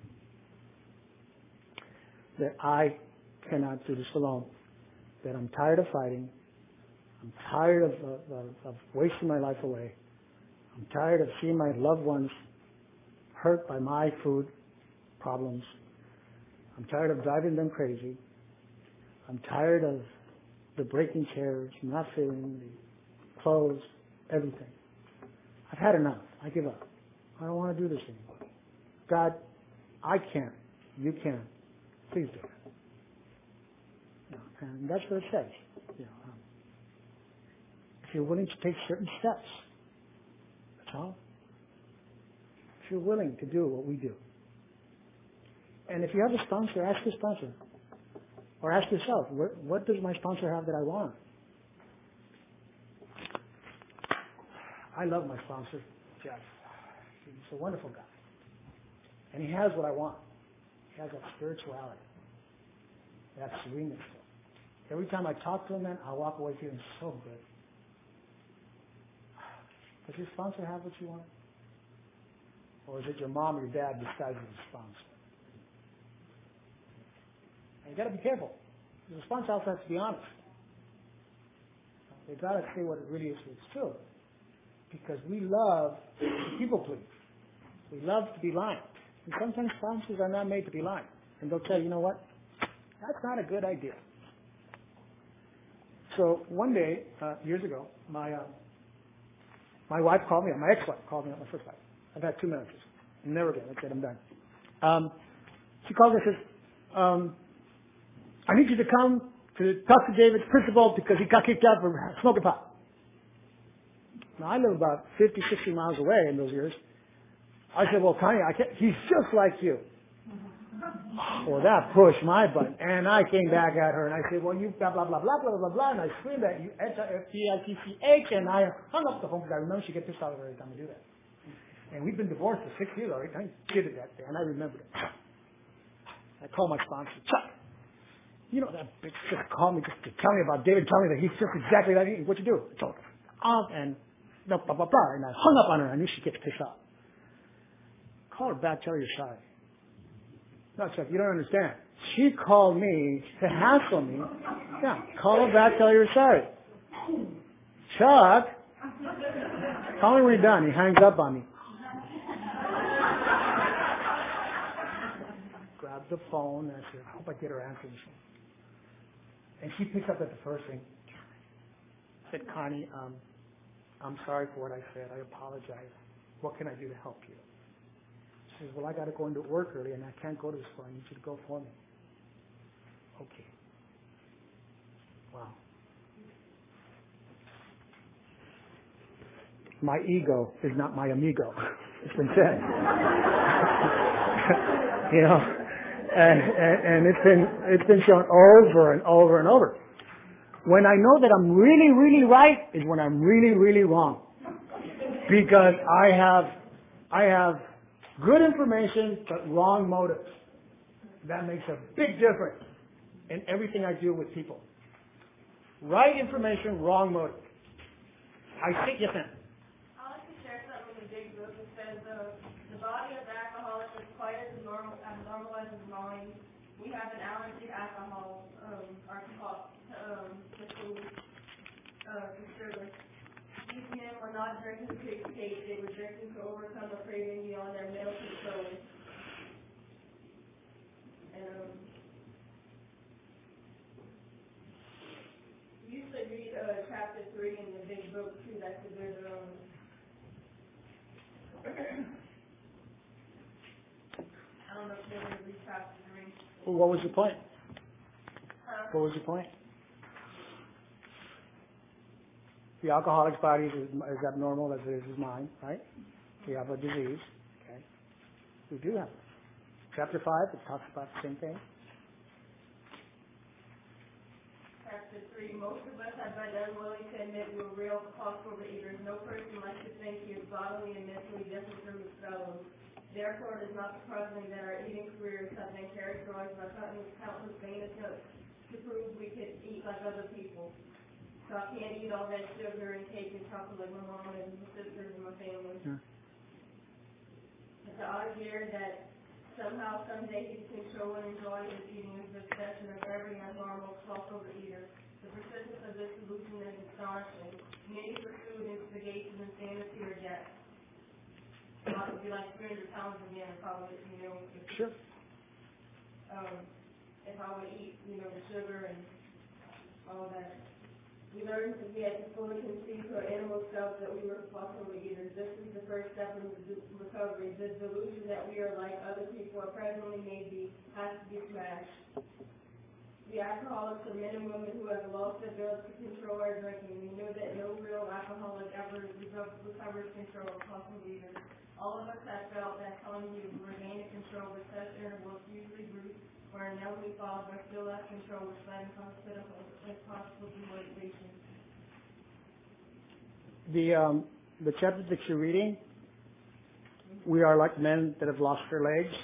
A: motivator. That I cannot do this alone. That I'm tired of fighting. I'm tired of wasting my life away. I'm tired of seeing my loved ones hurt by my food problems. I'm tired of driving them crazy. I'm tired of the breaking chairs, nothing, the clothes, everything. I've had enough. I give up. I don't want to do this anymore. God, I can't. You can. Please do it. And that's what it says. If you're willing to take certain steps, that's all. If you're willing to do what we do. And if you have a sponsor, ask your sponsor. Or ask yourself, what does my sponsor have that I want? I love my sponsor, Jeff. He's a wonderful guy. And he has what I want. He has that spirituality, that sereneness. Every time I talk to him, man, I walk away feeling so good. Does your sponsor have what you want? Or is it your mom or your dad disguised as a sponsor? And you got to be careful. The sponsor also has to be honest. They got to say what it really is. It's true. Because we love to people please. We love to be lying. And sometimes sponsors are not made to be lying. And they'll tell you, you know what? That's not a good idea. So one day, years ago, my wife called me up. My ex-wife called me up, my first wife. I've had 2 marriages. Never again. That's it. I'm done. She called me and says, I need you to come to talk to David's principal because he got kicked out for smoking pot. Now, I live about 50, 60 miles away in those years. I said, well, Connie, I can't. He's just like you. Well, that pushed my button. And I came back at her and I said, well, you blah, blah, blah, blah, blah, blah, blah. And I screamed at you, H-I-F-T-I-T-C-H. And I hung up the phone because I remember she gets pissed off every time I do that. And we've been divorced for 6 years already. I did it that day and I remembered it. I called my sponsor, Chuck. You know, that bitch just called me just to tell me about David, tell me that he's just exactly like what you do. I told her. And blah, blah, blah, blah. And I hung up on her. I knew she gets pissed off. Call her back, tell her you're sorry. No, Chuck, you don't understand. She called me to hassle me. Yeah, call her back, tell her you're sorry. Chuck, call me when you're done. He hangs up on me. Grabbed the phone and I said, I hope I get her answer this phone. And she picks up at the first ring. I said, Connie, I'm sorry for what I said. I apologize. What can I do to help you? She says, well, I got to go into work early and I can't go to the store. I need you to go for me. Okay. Wow. My ego is not my amigo. It's been said. You know, and it's been shown over and over and over. When I know that I'm really, really right is when I'm really, really wrong. Because I have good information but wrong motives. That makes a big difference in everything I do with people. Right information, wrong motive. I think, yes, ma'am.
B: I like to share something in the big book. It says the body of the alcoholic is quite as normal as the mind. We have an allergy to alcohol, to food, to sugar. These men were not drinking to escape. They were drinking to overcome a craving beyond their mental control. consider read chapter 3.
A: Well, what was the point? What was the point? The alcoholic's body is as abnormal as it is his mind, right? We have a disease, okay? We do have it. Chapter 5, it talks about the same thing.
B: Chapter 3, most of us have been unwilling to admit we were real possible eaters. No person likes to think he is bodily and mentally different from his fellows. Therefore, it is not surprising that our eating careers have been characterized by countless vain attempts to prove we could eat like other people. So I can't eat all that sugar and cake and chocolate like my mom and my sisters and my family.
A: Yeah.
B: It's the idea that somehow, someday, he can control and enjoy his eating is the exception of every abnormal crossover-eater. The persistence of this solution is astonishing. Many pursue it instigation, insanity, or death. So I would be like 300 pounds again, probably,
A: Sure.
B: If I would eat, the sugar and all that. We learned that we had to fully conceive to our animal self that we were crossover eaters. This is the first step in the recovery. The delusion that we are like other people or presently maybe has to be smashed. The alcoholics are men and women who have lost their ability to control our drinking. We know that no real alcoholic ever recovers control of crossover eaters. All of us have felt that telling you we're gaining control with such intervals, usually brief, where inevitably followed by still less control, which led to impossible demotivation.
A: The chapter that you're reading, we are like men that have lost their legs.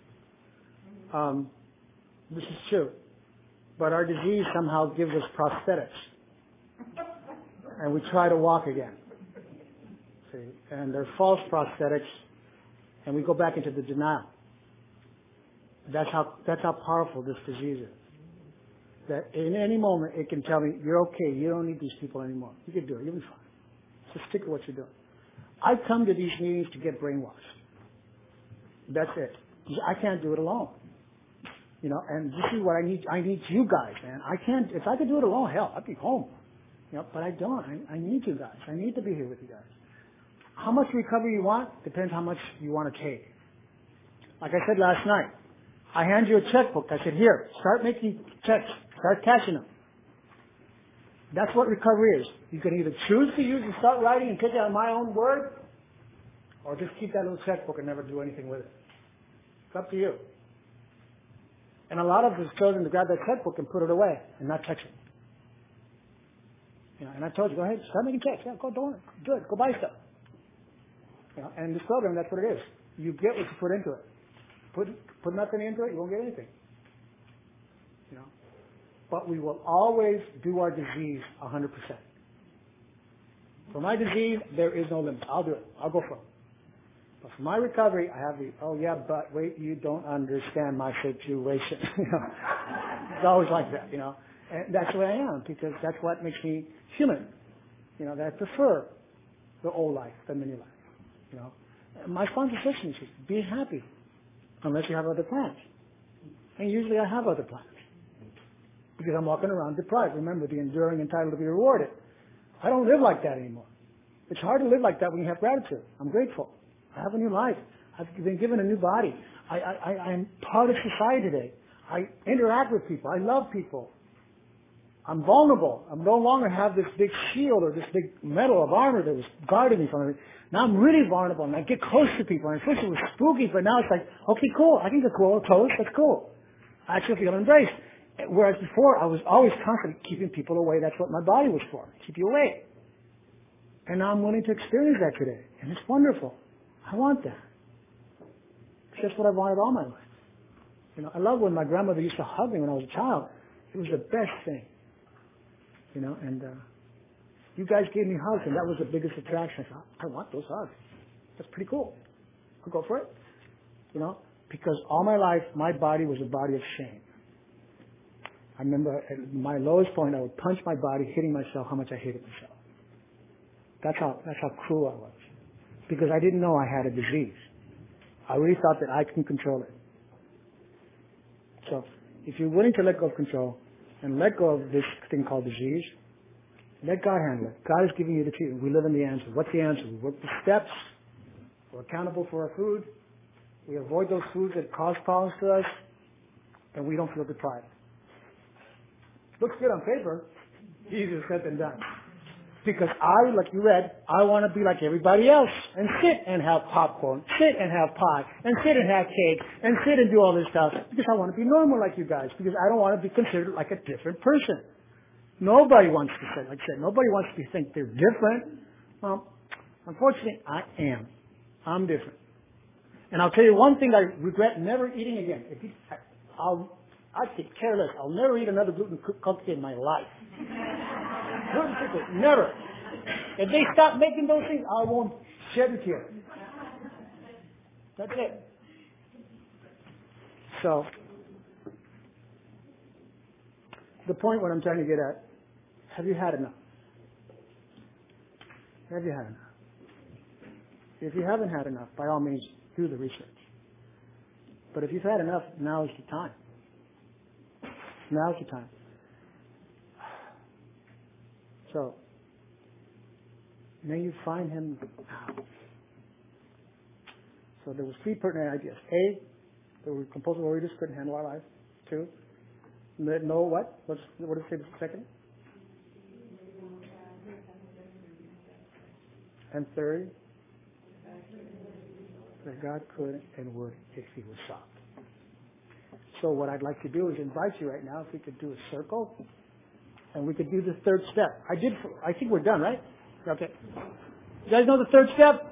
A: This is true. But our disease somehow gives us prosthetics. And we try to walk again. See? And they're false prosthetics, and we go back into the denial. That's how powerful this disease is. That in any moment it can tell me, you're okay, you don't need these people anymore. You can do it, you'll be fine. Just stick to what you're doing. I come to these meetings to get brainwashed. That's it. I can't do it alone. And this is what I need. I need you guys, man. I can't, if I could do it alone, hell, I'd be home. But I don't. I need you guys. I need to be here with you guys. How much recovery you want depends how much you want to take. Like I said last night, I hand you a checkbook. I said, here, start making checks. Start cashing them. That's what recovery is. You can either choose to use and start writing and take it on my own word, or just keep that little checkbook and never do anything with it. It's up to you. And a lot of us have chosen to grab that checkbook and put it away and not touch it. And I told you, go ahead, start making checks. Yeah, go do it. Good. Go buy stuff. And this program, that's what it is. You get what you put into it. Put nothing into it, you won't get anything. But we will always do our disease 100%. For my disease, there is no limit. I'll do it. I'll go for it. But for my recovery, I have but wait, you don't understand my situation. It's always like that, And that's the way I am, because that's what makes me human. That I prefer the old life, the mini life. My sponsor says to me, she says, be happy, unless you have other plans. And usually I have other plans. Because I'm walking around deprived. Remember, the enduring entitled to be rewarded. I don't live like that anymore. It's hard to live like that when you have gratitude. I'm grateful. I have a new life. I've been given a new body. I'm part of society today. I interact with people. I love people. I'm vulnerable. I no longer have this big shield or this big metal of armor that was guarding me from it. Now I'm really vulnerable, and I get close to people. And at first it was spooky, but now it's like, okay, cool. I can get close. That's cool. I actually feel embraced. Whereas before, I was always constantly keeping people away. That's what my body was for. Keep you away. And now I'm willing to experience that today. And it's wonderful. I want that. It's just what I wanted all my life. I love when my grandmother used to hug me when I was a child. It was the best thing. And you guys gave me hugs, and that was the biggest attraction. I thought, I want those hugs. That's pretty cool. I'll go for it. Because all my life, my body was a body of shame. I remember at my lowest point, I would punch my body, hitting myself how much I hated myself. That's how cruel I was. Because I didn't know I had a disease. I really thought that I can control it. So, if you're willing to let go of control and let go of this thing called disease, let God handle it. God is giving you the treatment. We live in the answer. What's the answer? We work the steps. We're accountable for our food. We avoid those foods that cause problems to us, and we don't feel deprived. Looks good on paper, easier said than done. Because like you read, I want to be like everybody else and sit and have popcorn, sit and have pie, and sit and have cake, and sit and do all this stuff because I want to be normal like you guys, because I don't want to be considered like a different person. Nobody wants to say, like I said, nobody wants to think they're different. Well, unfortunately, I am. I'm different. And I'll tell you one thing I regret never eating again. I could care less. I'll never eat another gluten cookie in my life. Gluten cookie, never. If they stop making those things, I won't shed a tear. That's it. So, the point what I'm trying to get at, have you had enough? Have you had enough? If you haven't had enough, by all means, do the research. But if you've had enough, now is the time. Now's the time. So, may you find him now. So there was 3 pertinent ideas. A, the compulsive readers couldn't handle our lives. 2, no what? What did it say the second? And 3rd, that God could and would if he was sought. So what I'd like to do is invite you right now, if we could do a circle, and we could do the 3rd step. I think we're done, right? Okay. You guys know the 3rd step?